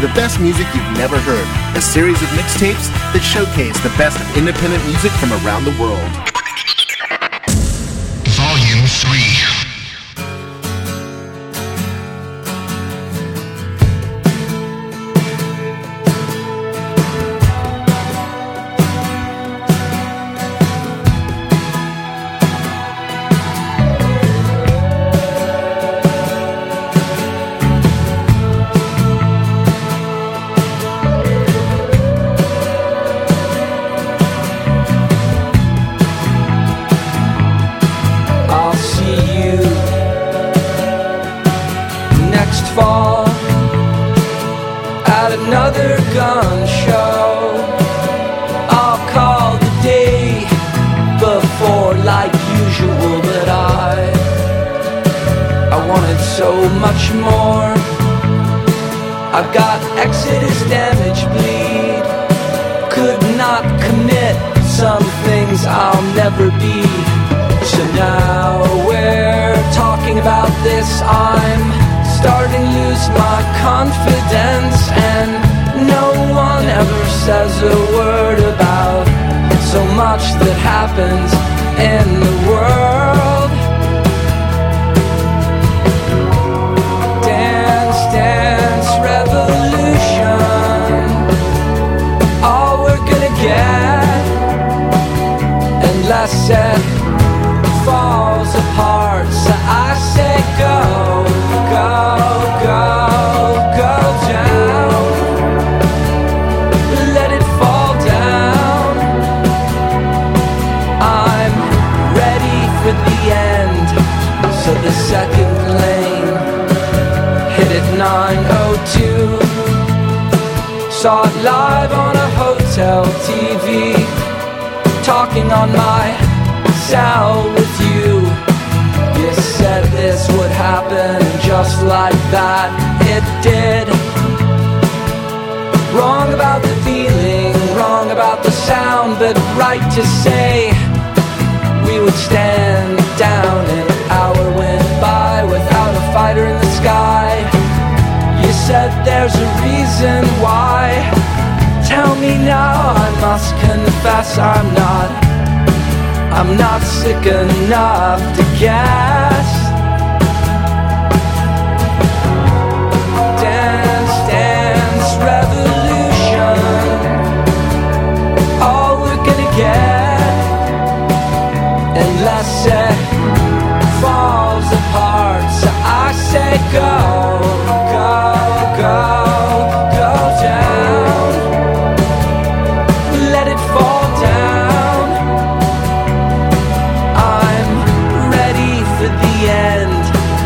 the best music you've never heard. A series of mixtapes that showcase the best of independent music from around the world. Volume 3. Another gun show. I'll call the day before like usual, but I wanted so much more. I've got Exodus, damage, bleed. Could not commit some things I'll never be. So now we're talking about this. I'm starting to lose my confidence, and no one ever says a word about so much that happens in the world. Dance, dance, revolution, all we're gonna get, unless it falls apart. So I say go, go, go, go down. Let it fall down. I'm ready for the end. So the second lane hit at 9:02. Saw it live on a hotel TV. Talking on my cell with you. You said this would happen just like that. It did. Wrong about the feeling, wrong about the sound, but right to say we would stand down. An hour went by without a fighter in the sky. You said there's a reason why. Tell me now, I must confess I'm not sick enough to guess. Dance, dance, revolution, all we're gonna get, unless it falls apart. So I say go, go, go, go down. Let it fall down. I'm ready for the end.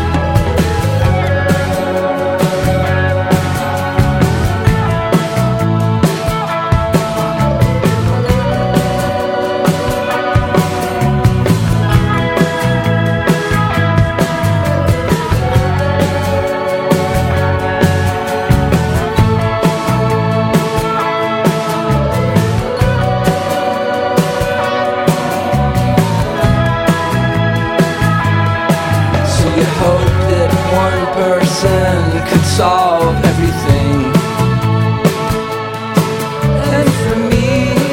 Could solve everything, and for me,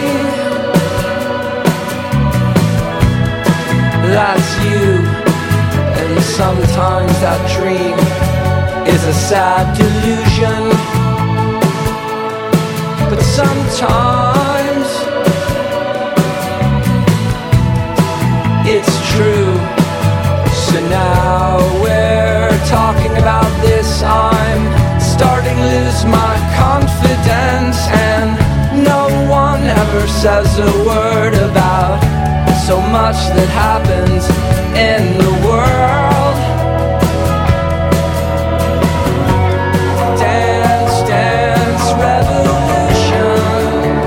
that's you. And sometimes that dream is a sad delusion, but sometimes it's true. So now we're talking about this. I'm starting to lose my confidence, and no one ever says a word about so much that happens in the world. Dance, dance, revolution,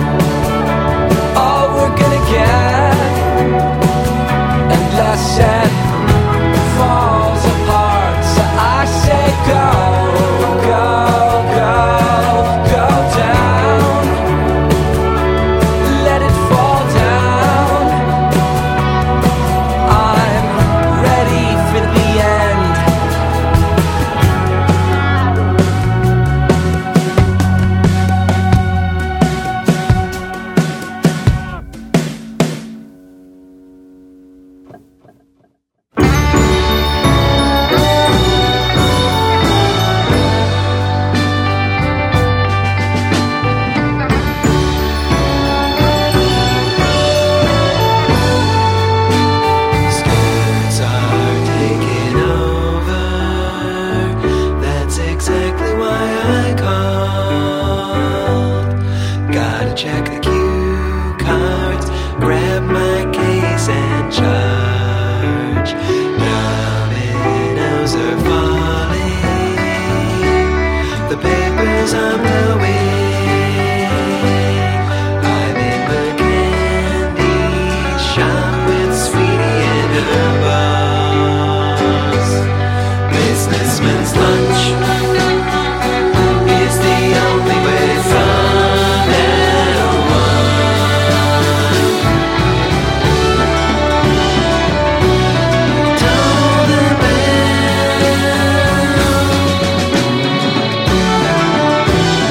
all we're gonna get, unless it falls apart. So I say go, go, go, go down. Let it fall down. I'm ready for the cue cards, grab my case and charge. Dominoes are falling, the papers are blowing. I'm in the candy shop with Sweetie and her boss. Businessman's lunch is the only way from now on. Toll the bell.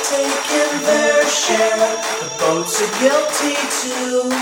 taking their share. The boats are guilty too.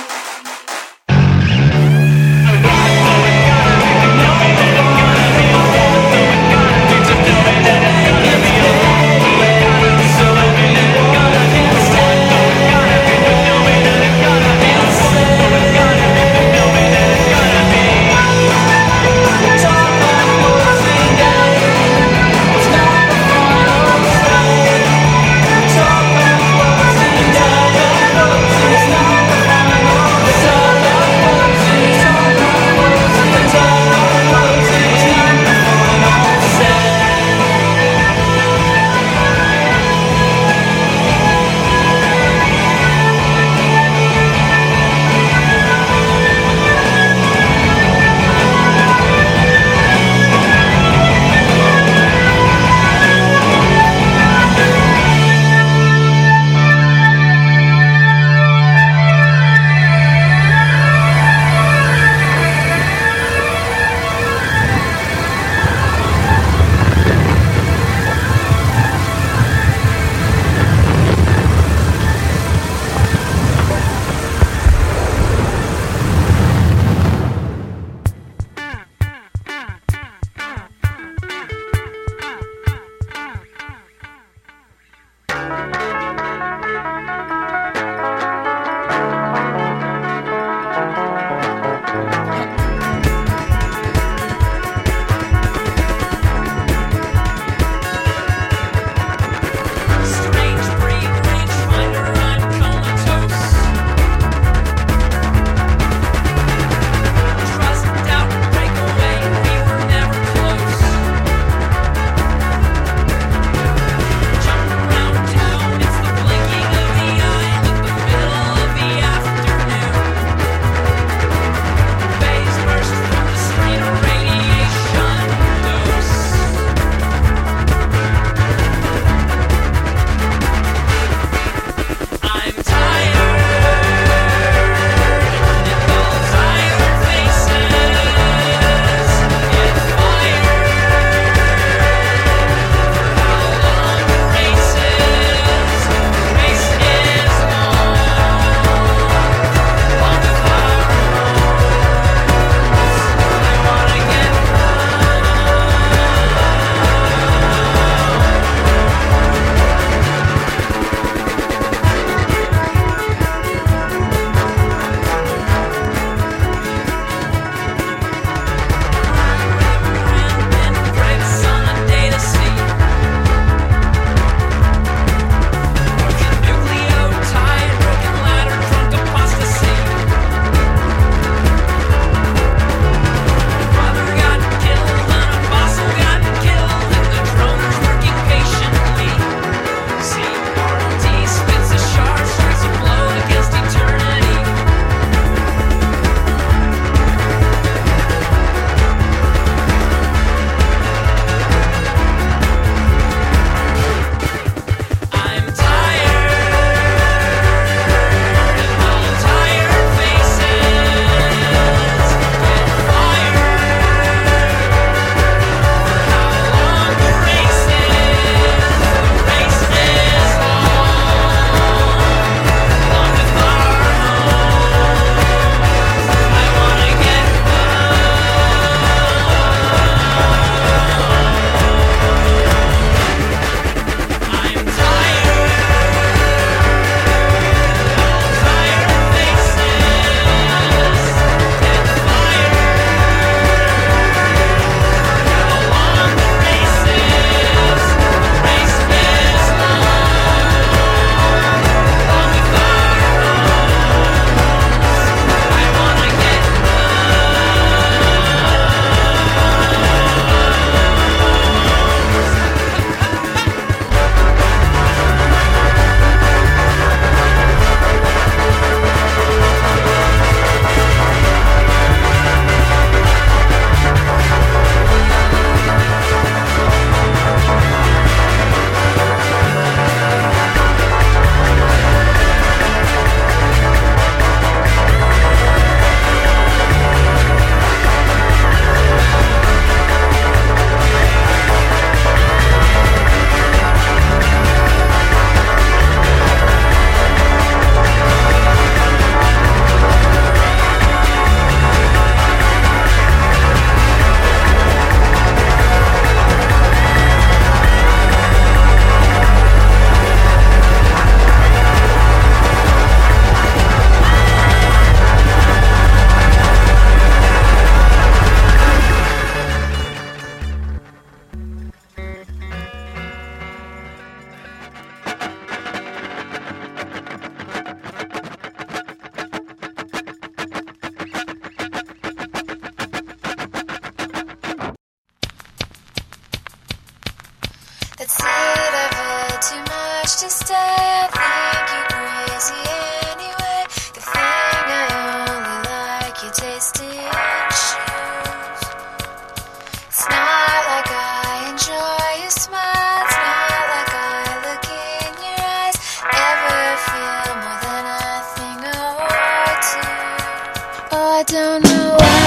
it ever too much to stay? I think you're crazy anyway. The thing I only like your tasting shoes. It's not like I enjoy your smile. It's not like I look in your eyes. Ever feel more than a thing or two. Oh, I don't know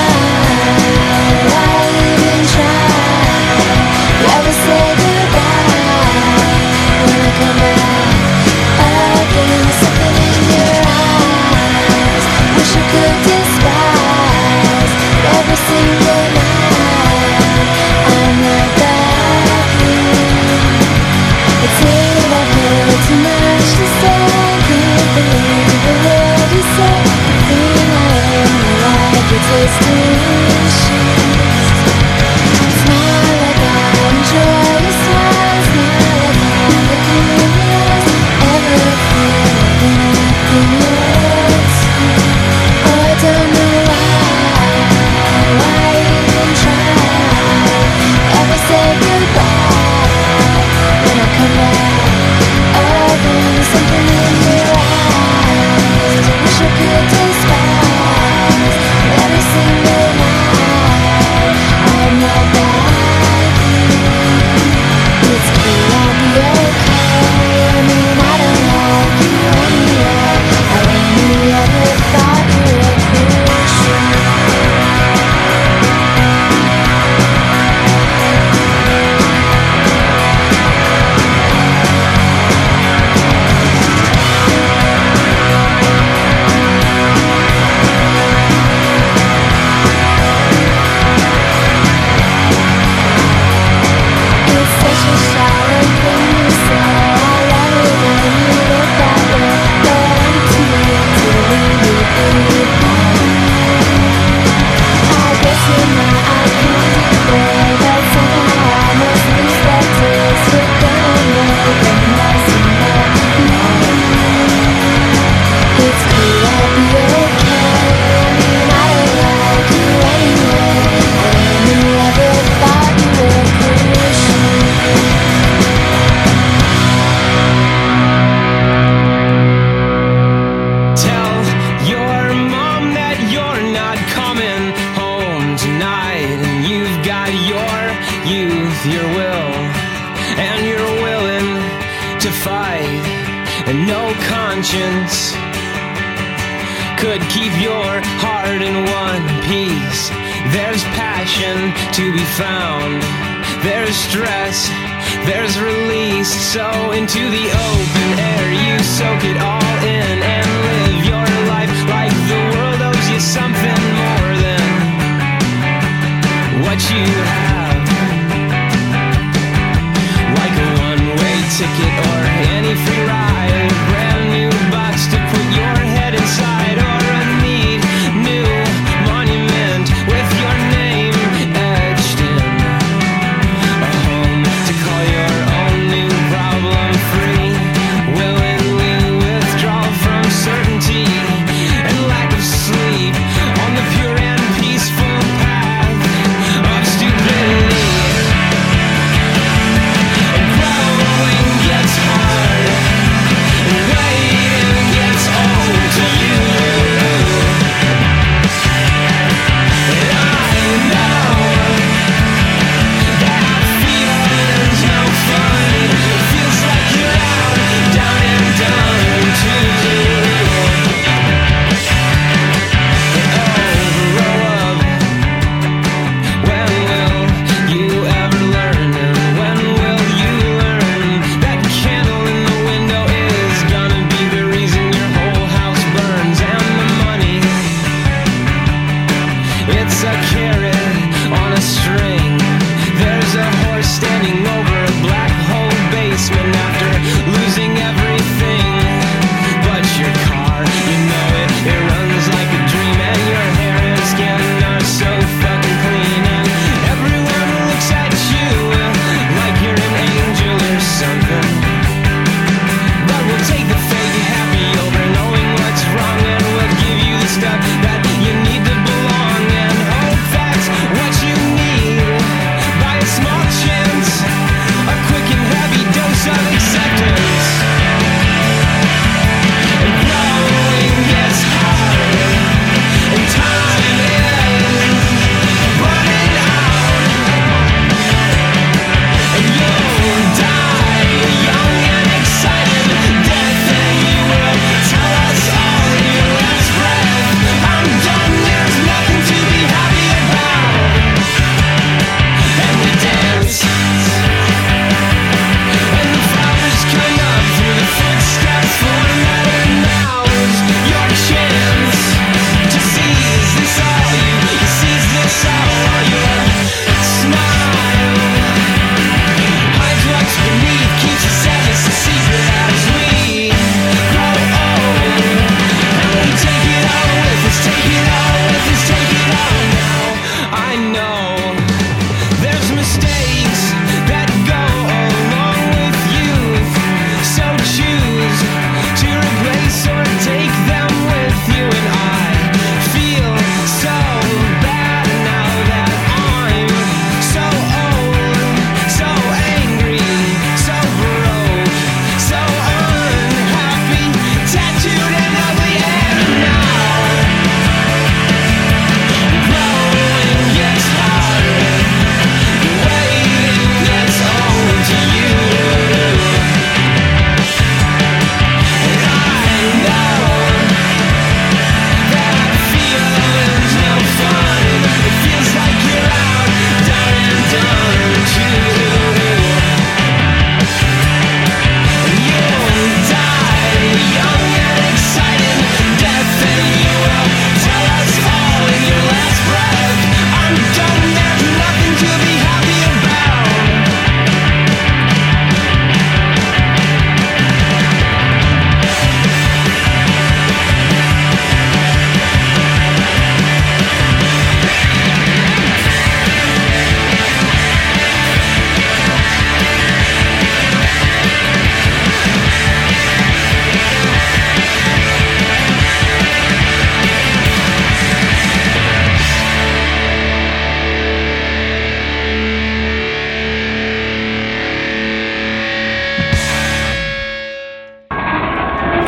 why even try. Never say goodbye when I come back again. Something in your eyes, wish I could despise every single night. I'm not that blue. It's it I've heard too much to say. Can't believe the word you say. The thing I only like your tasting shoes. It's not like I enjoy your smile. It's not like I look in your eyes. Ever feel like anything else? Oh, I don't know why even try. Ever say goodbye when I come back? Oh, there's something in your eyes. I wish I could despise every single night. I'm not that blue. It's cool, I'll be okay. I mean, I don't like you anyway. I only ever thought you were crucial. It's such a shallow thing to say. I love it when you look that way, but I'm too late to leave you behind. I guess you're not, I can't declare, but somehow I must lose that taste. We're gonna make a mess in my mind. It's cool, I'll be okay. I mean, I don't like you anyway. I only ever thought you were crucial. Tell your mom that you're not coming home tonight, and you've got your youth, your will, and you're willing to fight, and no conscience could keep your heart in one piece. There's passion to be found, there's stress, there's release. So into the open air you soak it all in and live your life like the world owes you something more than what you have. Like a one-way ticket or any free ride, a brand new box to put your head inside, or a neat new monument with your name etched in, a home to call your own new problem free, willingly withdraw from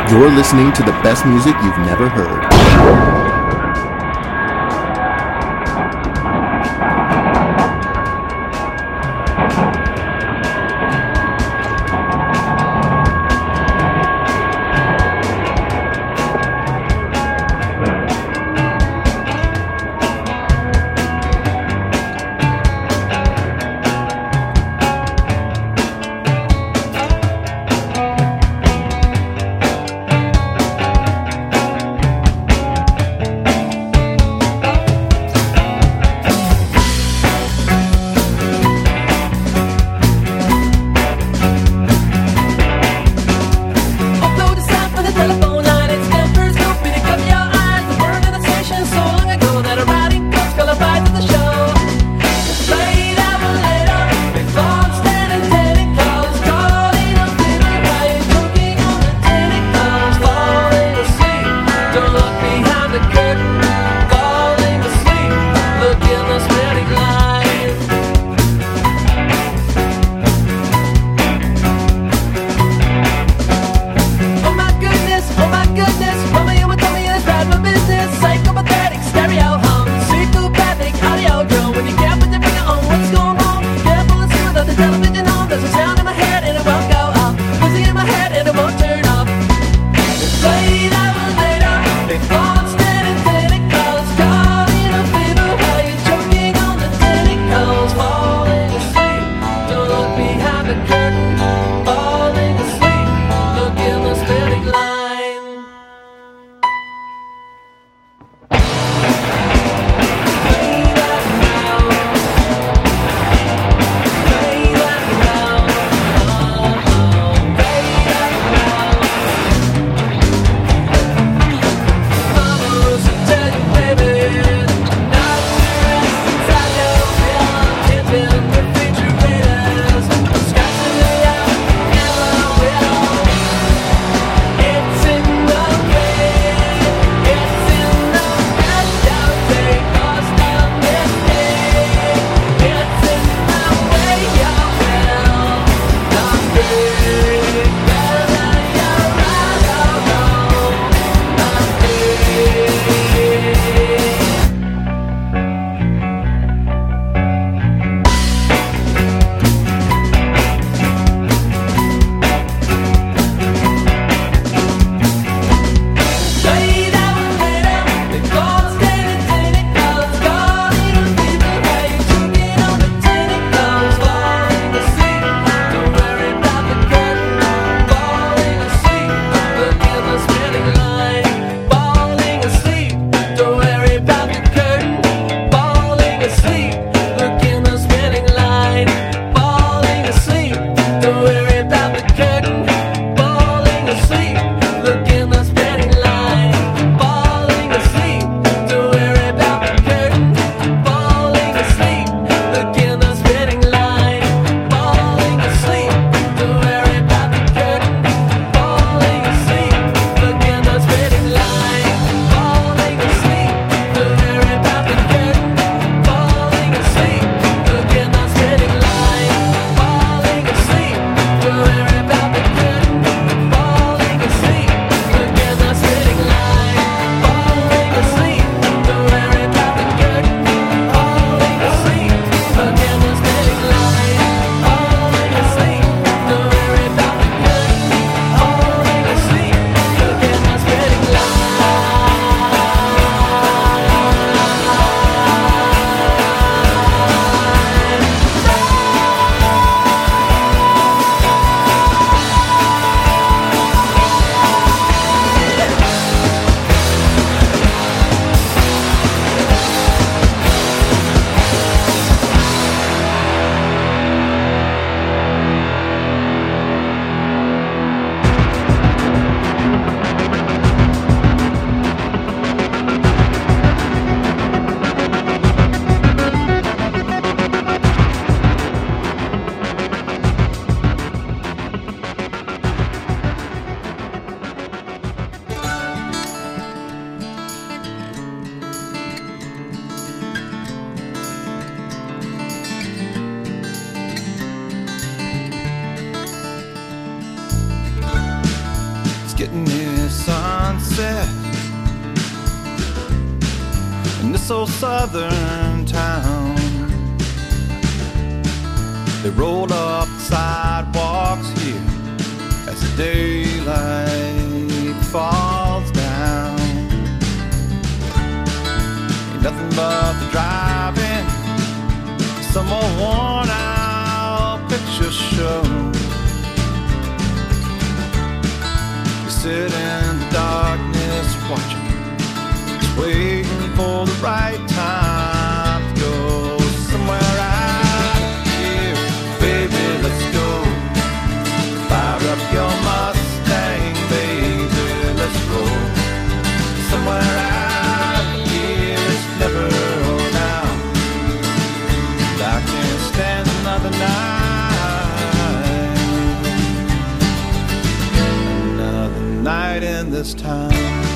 You're listening to the best music you've never heard. getting near sunset in this old southern town. They roll up the sidewalks here as the daylight falls down. Ain't nothing but the driving, some old worn out picture show. You sit in the darkness watching, just waiting for the right time to go somewhere out here. Baby, let's go. Fire up your Mustang, baby, let's roll somewhere out here. It's never now. I can't stand another night, another night in this town.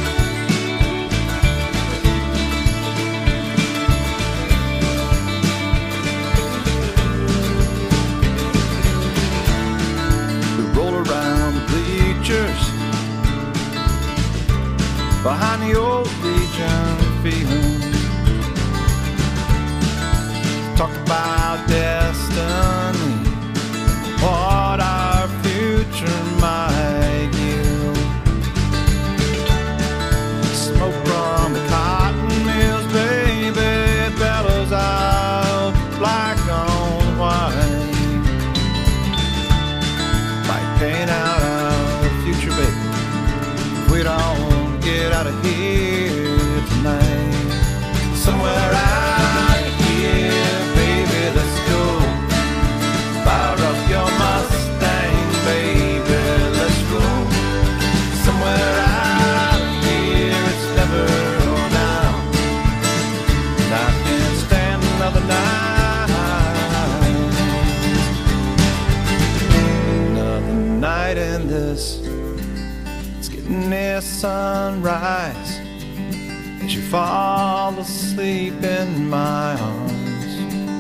We roll around the bleachers behind the old Legion field. Talk about destiny, what our future might yield. Smoke from the cotton mills, baby, bellows out black on white. Might paint out our future, baby, if we don't get out of here tonight. Somewhere out here, baby, let's go. Fire up your Mustang, baby, let's go. Somewhere out here, it's never now. And I can't stand another night, another night in this. It's getting near sunrise as you fall asleep in my arms.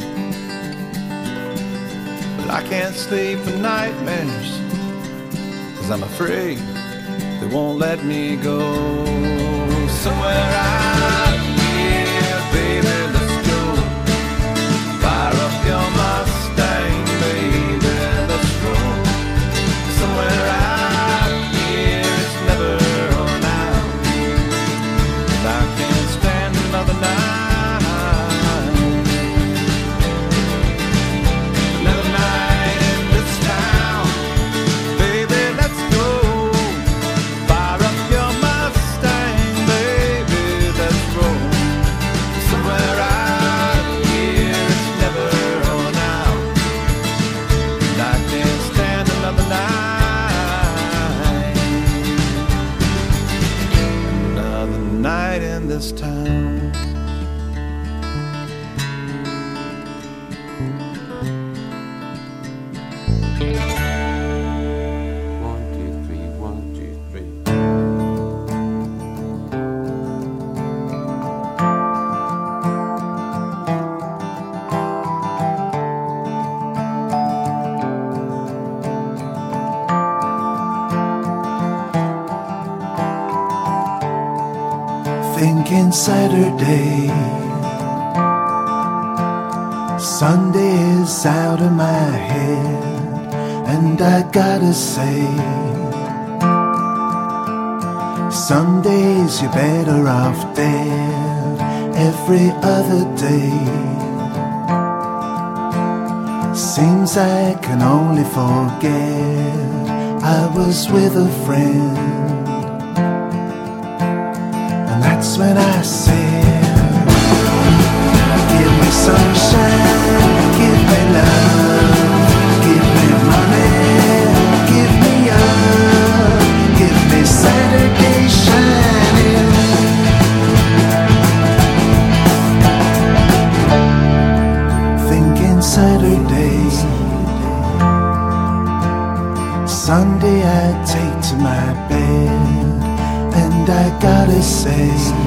But I can't sleep for nightmares, 'cause I'm afraid they won't let me go. Somewhere out here, baby, let's go. Fire up your Mustang, baby, let's roll. Somewhere out here, it's never now. And I can't stand another night, another night in this town. Baby, let's go. Fire up your Mustang, baby, let's roll. Somewhere out here, it's never now. And I can't stand another night, another night in this town. One, two, three, 1, 2, 3. Thinking Saturday, Sunday is out of my head, and I gotta say, some days you're better off dead every other day. Seems I can only forget I was with a friend. That's when I said, give me sunshine, give me love, give me money, give me up, give me Saturday shining. Thinking Saturday, Sunday I take to my bed. And I gotta say,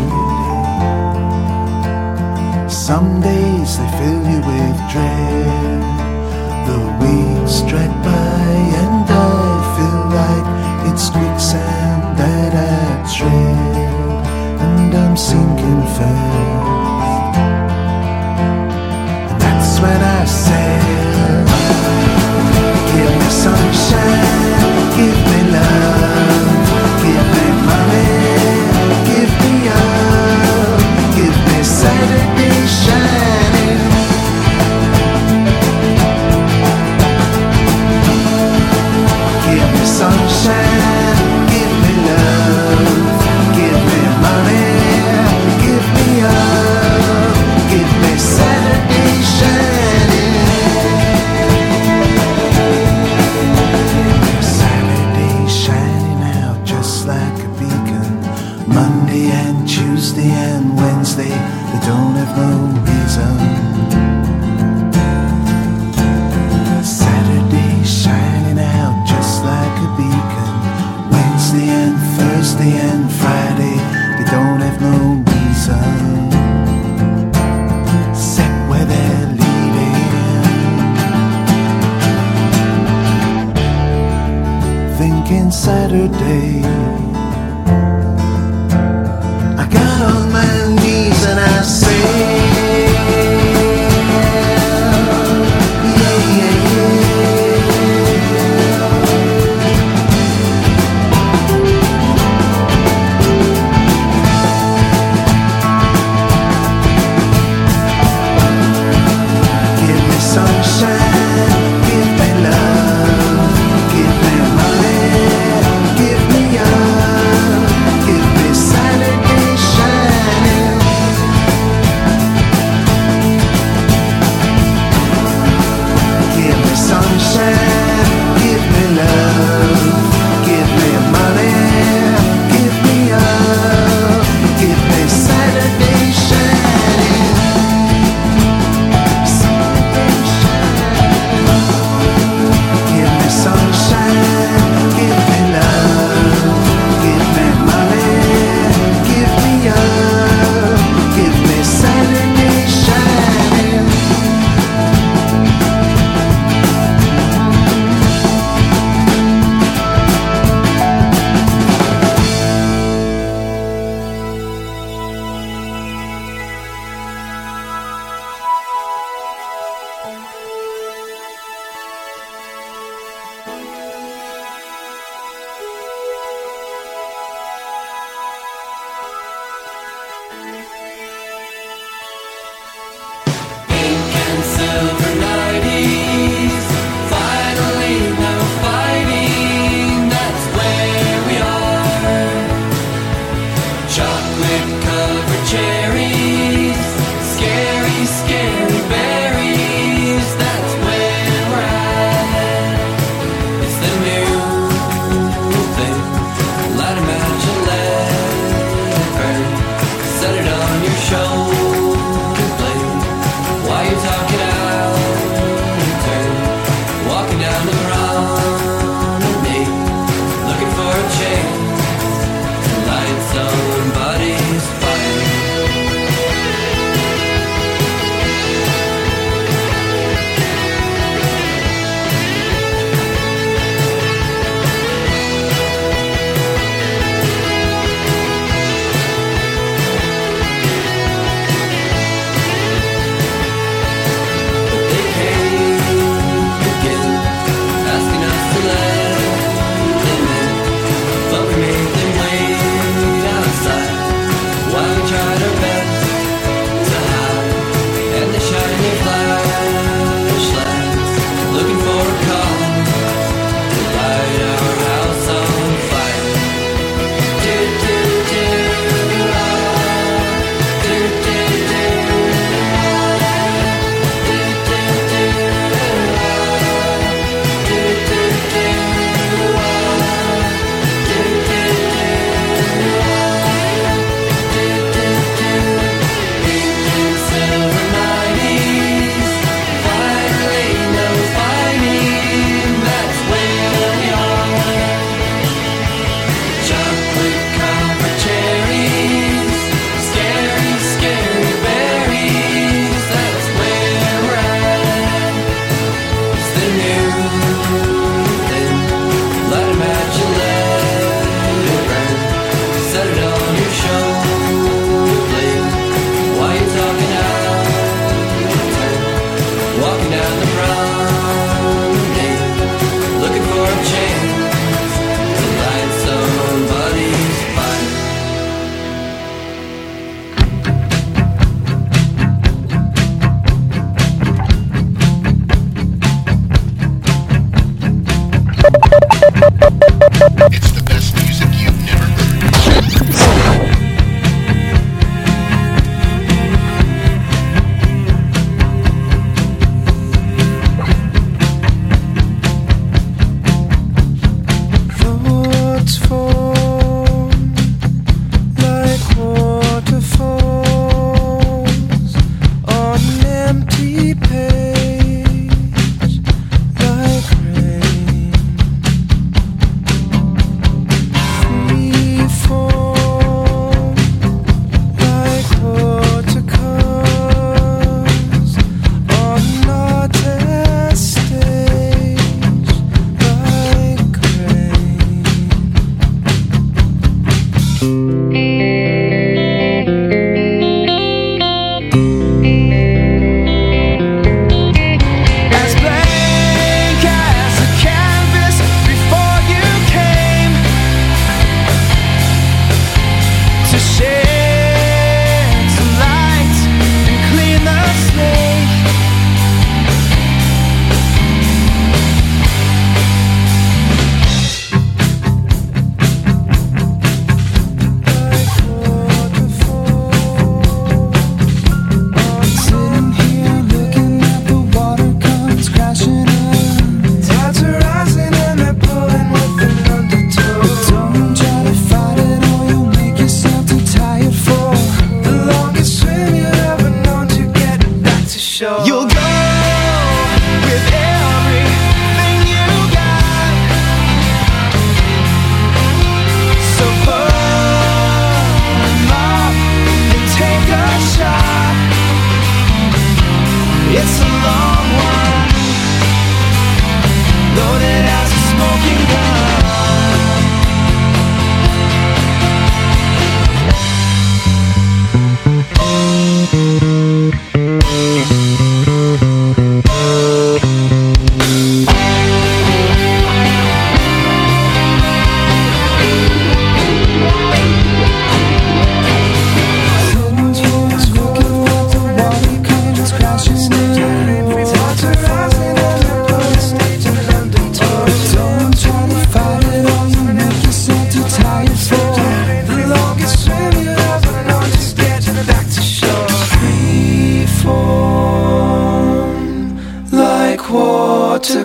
some days they fill you with dread. The weeks drag by and I feel like it's quicksand that I tread. I'm sinking first. And that's when I said, give me sunshine, give me love, give me money, give me up, give me Saturday shining. Give me sunshine, give me love, give me money, give me up, give me Saturday shining. Saturday shining out just like a beacon. Monday and Tuesday and Wednesday, they don't have no reason. Saturday shining out just like a beacon. Wednesday and Thursday and Friday, they don't have no reason. Set where they're leading. Thinking Saturday, I got on my knees and I say, yeah, yeah, give me sunshine, give me love, give me money, give me up, give me Saturday shining.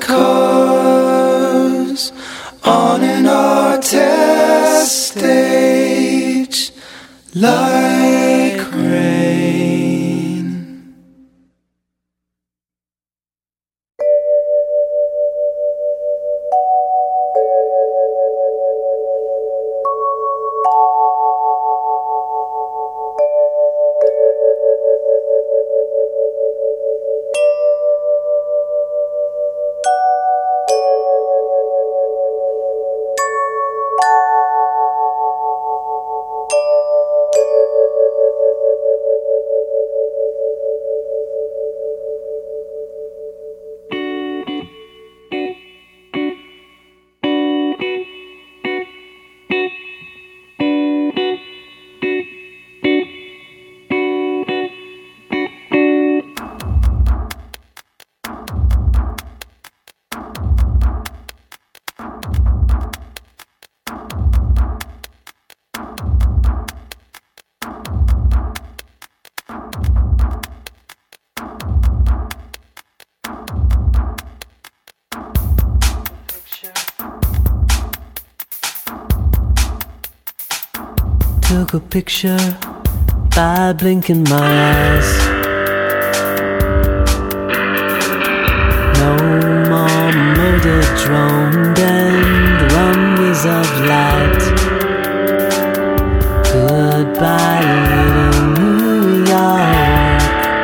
cars on an artist stage like rain. Took a picture by blinking my eyes. No more motor drone and runways of light. Goodbye, little New York.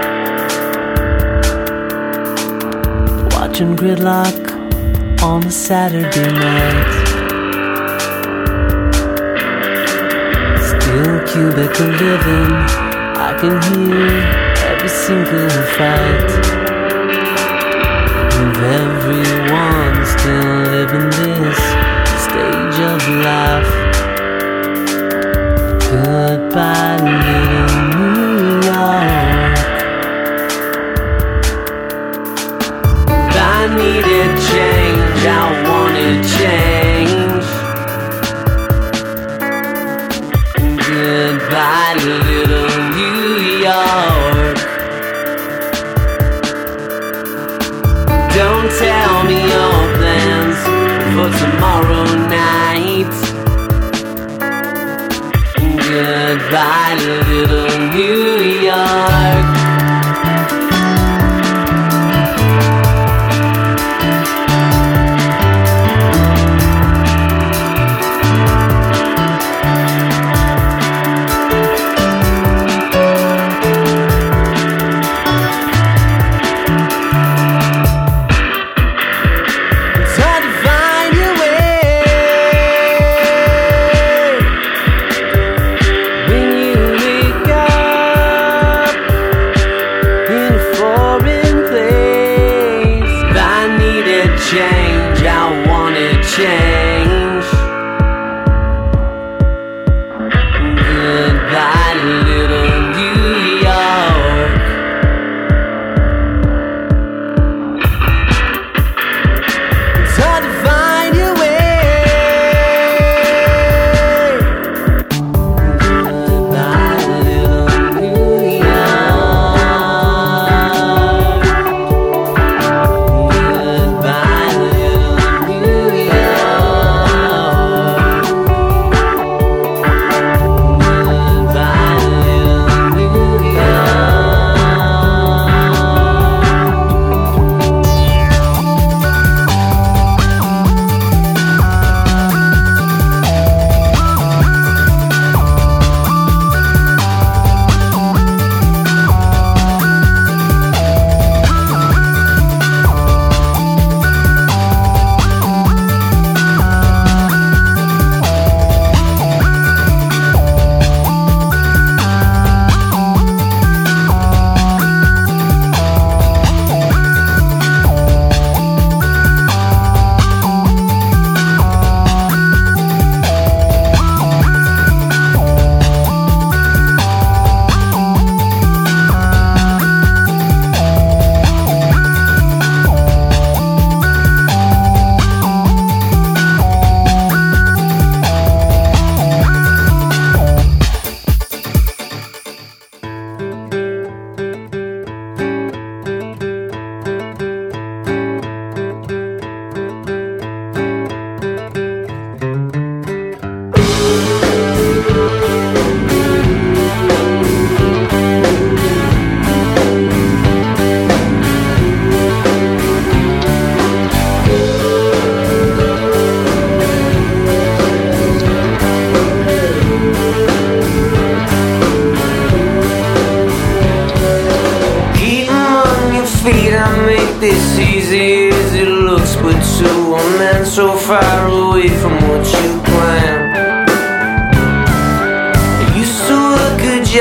Watching Gridlock on a Saturday night. Cubicle living, I can hear every single fight of everyone still living this stage of life. Goodbye, little New York. I needed change, I wanted change. Goodbye, little New York. Don't tell me your plans for tomorrow night.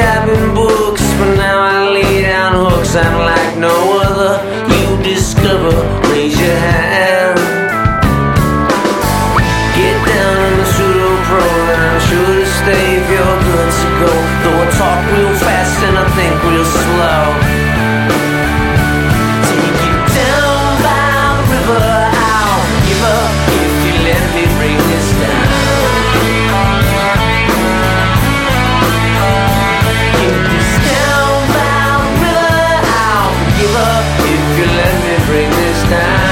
jabbing books, but now I lay down hooks. I'm like no other. You discover, raise your hand. Get down in the pseudo pro, and I'm sure to stay if you're good to go. Though I talk real fast and I think real slow. Take you down by the river, I'll give up if you let me bring this down. If this down by the river, I'll give up if you let me bring this down.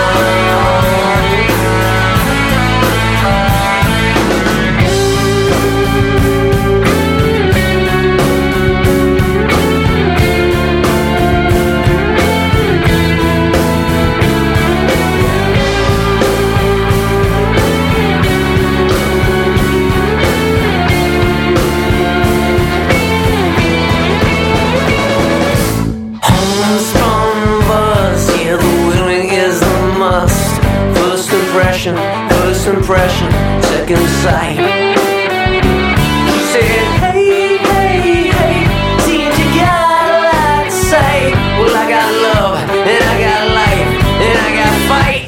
First impression, second sight. She said, hey, hey, hey, seems you got a lot to say. Well, I got love, and I got life, and I got fight.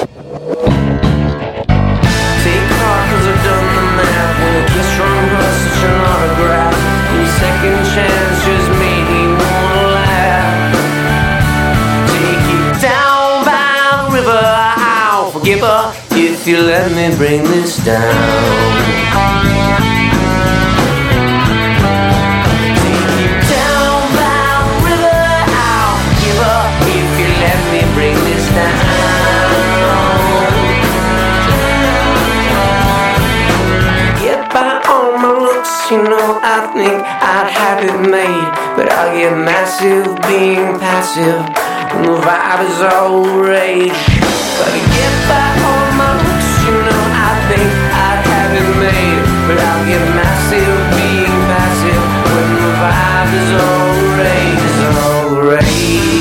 Take heart, cause I've done the math. When a kiss from her, such an autograph. And second chance just made me wanna laugh. Take you down by the river, I'll forgive her if you let me bring this down. Take you down by the river, I'll give up if you let me bring this down. Get by on my looks, you know I think I'd have it made, but I'll get massive being passive when the vibe is all rage. But I get by on my looks, you know I think I'd have it made, but I'll get massive being passive when the vibe is all rage, is all rage.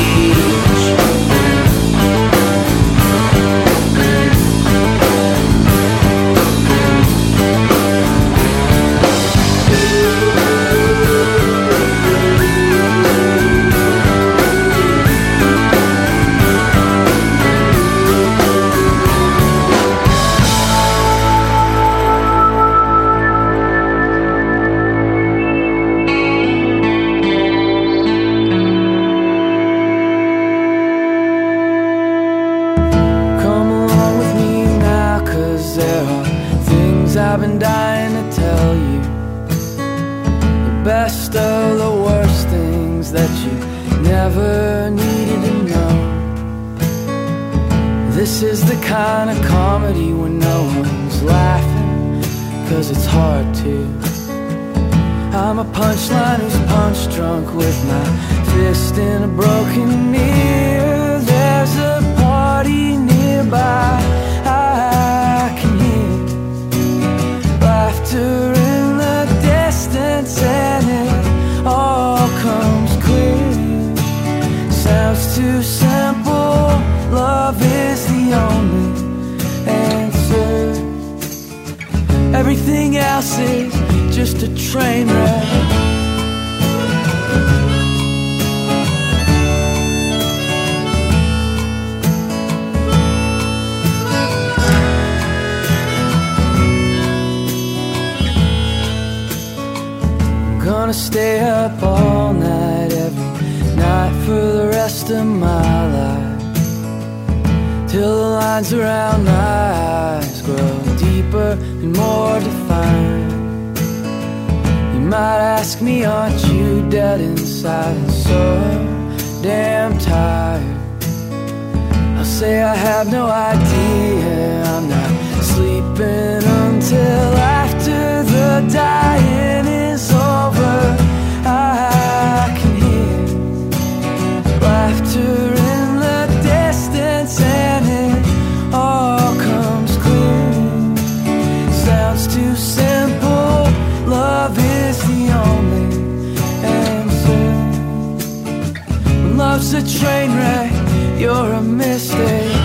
I've been dying to tell you the best of the worst things that you never needed to know. This is the kind of comedy when no one's laughing, cause it's hard to. I'm a punchline who's punch drunk with my fist in a broken mirror. There's a party nearby, I can hear laughter in the distance, and it all comes clear. Sounds too simple, love is the only answer. Everything else is just a train wreck. Gonna stay up all night, every night for the rest of my life, till the lines around my eyes grow deeper and more defined. You might ask me, aren't you dead inside and so damn tired? I'll say I have no idea, I'm not sleeping until after the dying is over. I can hear laughter in the distance, and it all comes clear. Sounds too simple, love is the only answer. When love's a train wreck, you're a mistake.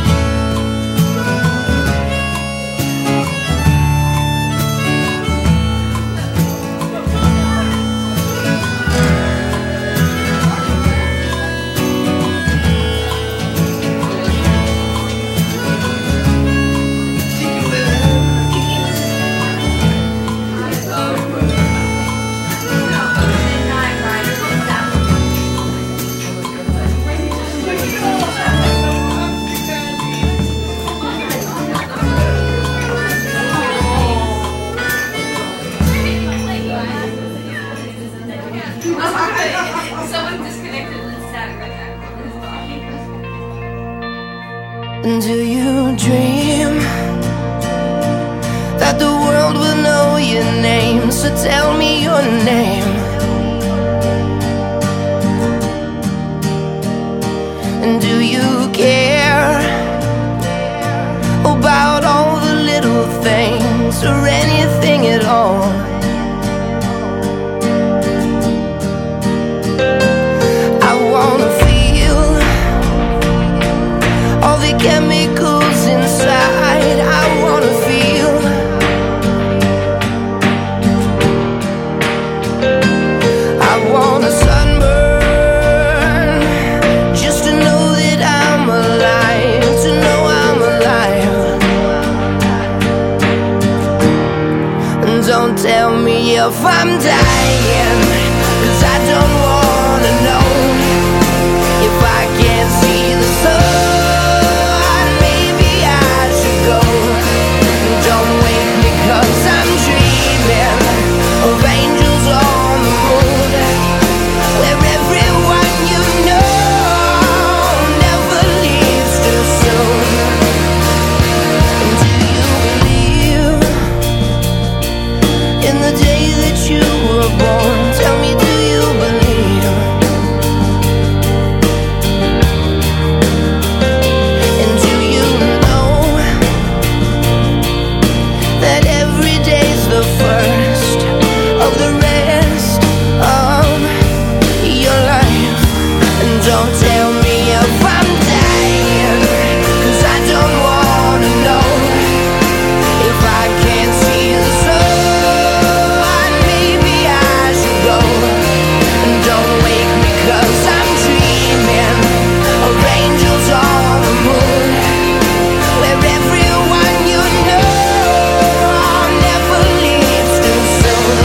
your name, so tell me your name. And do you care about all the little things or anything at all? I wanna feel all the chemicals inside. I wanna feel I wanna sunburn just to know that I'm alive, to know I'm alive. And don't tell me if I'm dying, 'cause I don't wanna know. If I can't see the sun, maybe I should go. Don't wake me 'cause I'm dreaming of angels on the moon, where everyone you know never leaves too soon. And do you believe in the day that you were born? Tell me, do you believe? And do you know that every day's the first of the rest of your life? And don't tell me if I'm dying, 'cause I don't wanna know. If I can't see the sun, maybe I should go. And don't wake me 'cause I'm dreaming of angels on the moon, where everyone you know never leaves too soon.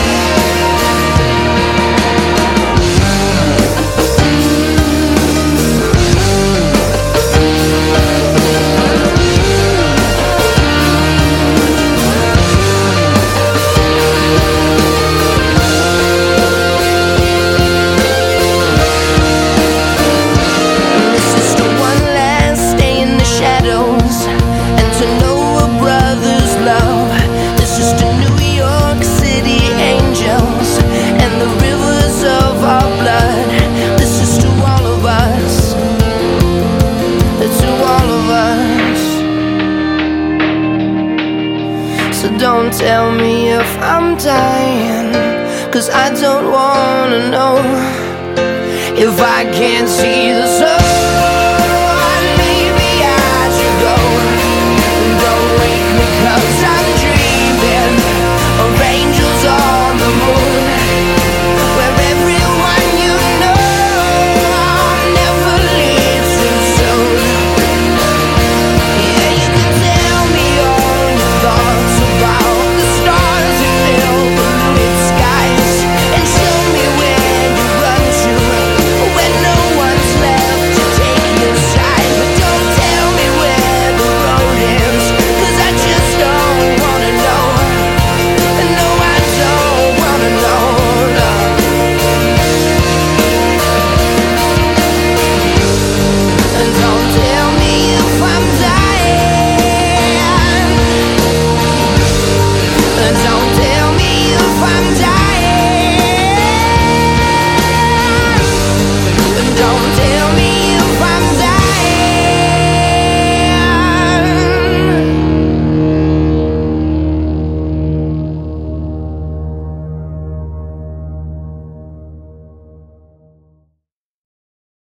This is the one last day in the shadows, and to know a brother's love. This is to New York City angels and the rivers of our blood. This is to all of us, to all of us. So don't tell me if I'm dying, 'cause I don't wanna know. If I can't see the sun,